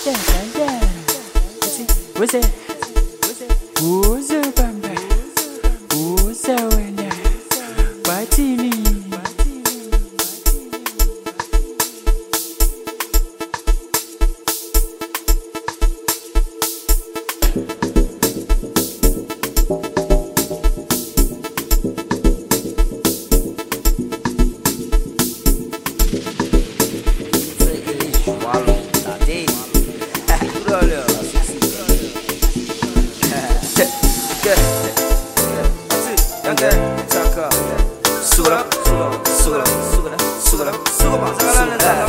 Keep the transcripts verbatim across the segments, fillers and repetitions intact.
What's it? Who's a bamba? Who's a winner? Batini. Sura, sura, sura, sura, sura, sura,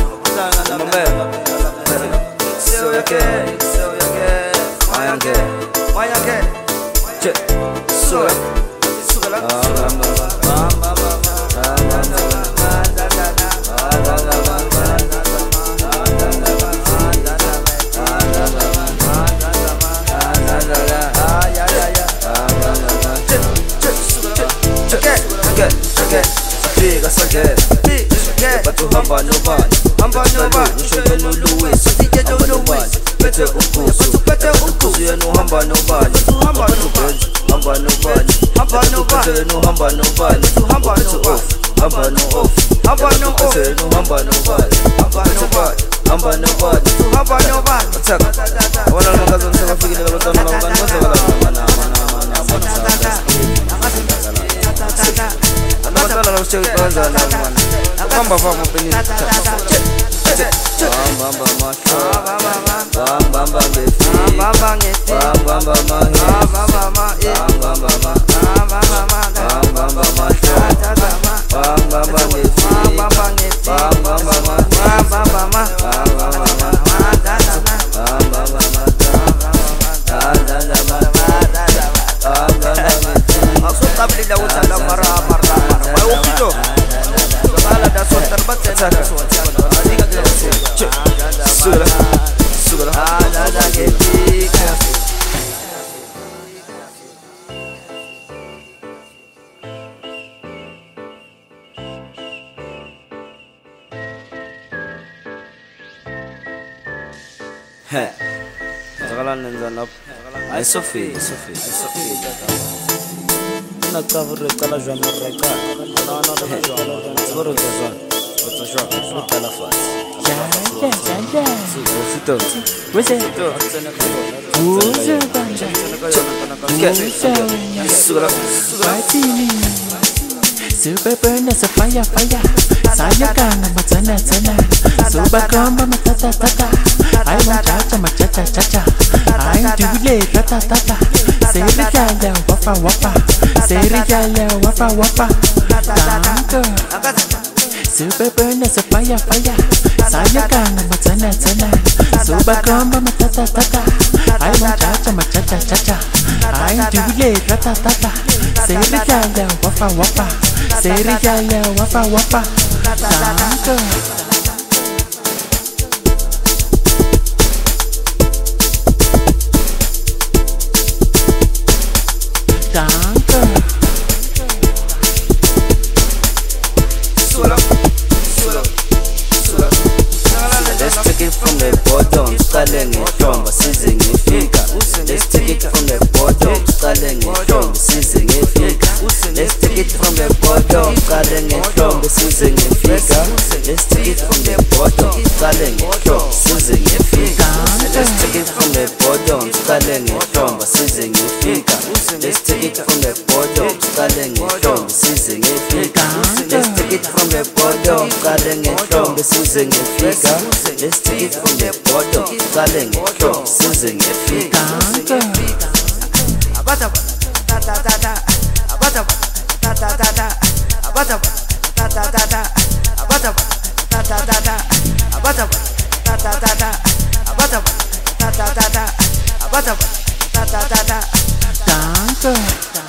Biga sake, batu hamba nobani, hamba nobani, ushonge nuluwisi, hamba nobani, pete ukusu, pete ukusu yenu hamba nobani, hamba nobani, hamba nobani, hamba nobani, pete yenu hamba nobani, hamba no off, hamba no off, hamba no off, pete yenu hamba nobani, hamba nobani, hamba nobani, hamba nobani. Attack. Wana mwangaza msema fikiri kama tano na mwangaza mwangaza kala mana mana mana mana. Another na mchezo kwanza na mwana. Kwamba famu peni. Bamba bamba bamba bamba ngefi. Bamba ngefi. Bamba bamba ngefi. Bamba bamba bamba bamba bamba bamba bamba bamba ngefi. Bamba ngefi. Bamba bamba bamba bamba Heh, sekarang nenzanap, ay Sophie, Sophie, Sophie. Nakavur kala jual mereka, anak anak dah jual, baru dah jual, betul jual, betul telefon. Janda, janda. Situ, What's it? Who's a bamba? Who's a winner? surat, Batini. Super burner, so fire, fire. Saya kan macana, cana. Super combo, matata, tata. I want cha-cha, cha-cha, cha-cha. I do it, tata, tata. Seri jaya, wapa, wapa. Seri jaya, wapa, wapa. Danke. Super burner, so fire, fire. Saya kan macana, cana. Super combo, matata, tata. I want cha-cha, cha-cha, cha-cha. I do it, tata, tata. Seri jaya, wapa, wapa. Seri jaya, wapa, wapa. Danke. Danke. surat, surat, surat. Let's take it from the bottom, scaling it from the season it fika. Let's take it from the bottom, scaling it from the season it fika. Let's take it from the bottom, scaling it from the season it fika. Let's take it from the bottom, scaling it from the season it fika. Let's take it from the bottom, scaling it from the season it fika. Let's take it from the bottom, scaling it from the season it fika. Let's take it from the bottom, scaling it from the season it fika. Let's take it from the bottom, scaling it from the season it fika. Abata ta ta ta ta, abata ta ta ta ta, abata ta ta ta ta, abata ta ta ta ta, abata ta ta ta ta, abata ta ta ta ta, abata ta ta ta ta. Danke.